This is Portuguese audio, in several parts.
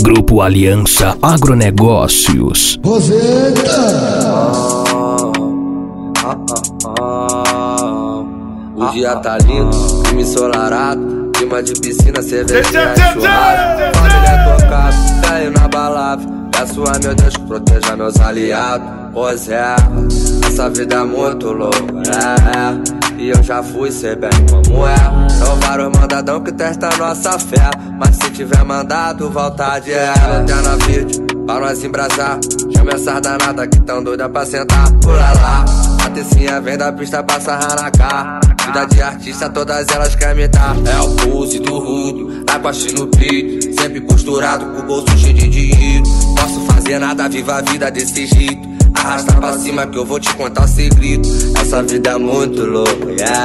Grupo Aliança Agronegócios. O dia tá lindo, clima ensolarado, clima de piscina, cervejinha e churrasco. Família tocada, caiu na balada. Peço a meu Deus que proteja meus aliados. Pois é, essa vida é muito louca, e eu já fui, sei bem como é. São vários mandadão que testam nossa fé, mas se tiver mandado, volta de lanterna verde pra nós embrasar. Chama essas danadas que tão doida pra sentar. Pula lá, a tecinha vem da pista pra sarrar na cara. Vida de artista, todas elas querem me dar. É o pulse do rudo, tá com a no peito, sempre posturado com o bolso cheio de dinheiro. Posso fazer nada, viva a vida desse jeito. Arrasta pra cima que eu vou te contar o segredo. Essa vida é muito louca,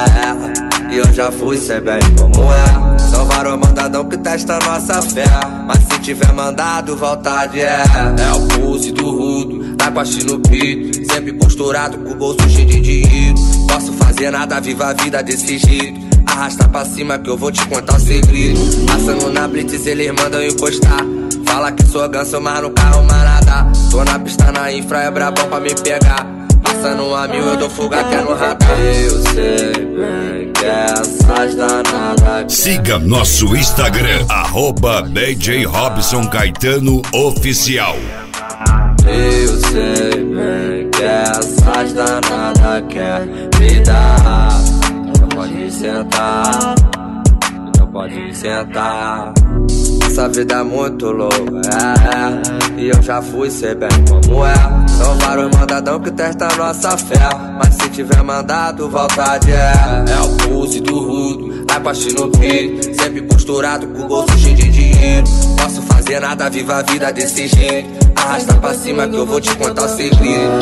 e eu já fui, sei bem como é. São vários mandadão que testa nossa fé, mas se tiver mandado, volta de é o pulse do rudo, tá com a no peito, sempre posturado com o bolso cheio de dinheiro. Posso fazer nada, viva a vida desse jeito. Arrasta pra cima que eu vou te contar o segredo. Passando na blitz, eles mandam encostar. Fala que sou ganso, mas no carro manada. Tô na pista, na infra, é brabão pra me pegar. Passando a 1000, eu dou fuga até no radar. Eu sei bem que essas danadas. Siga nosso Instagram, @DJ Robson Caetano Oficial. Eu sei bem que essas danadas quer me dar. Então pode sentar, então pode sentar. Essa vida é muito louca, e eu já fui, sei bem como é. São vários mandadão que testam nossa fé, mas se tiver mandado, volta de é o pulse do rudo, tá com a no peito, sempre posturado com o bolso cheio de dinheiro. Posso fazer nada, viva a vida desse jeito. Arrasta pra cima que eu vou te contar o segredo.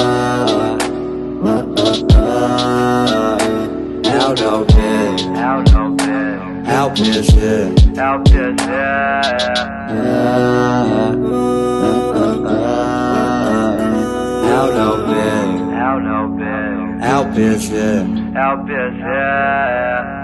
É o PG. É o PG. É o PG. É o PG.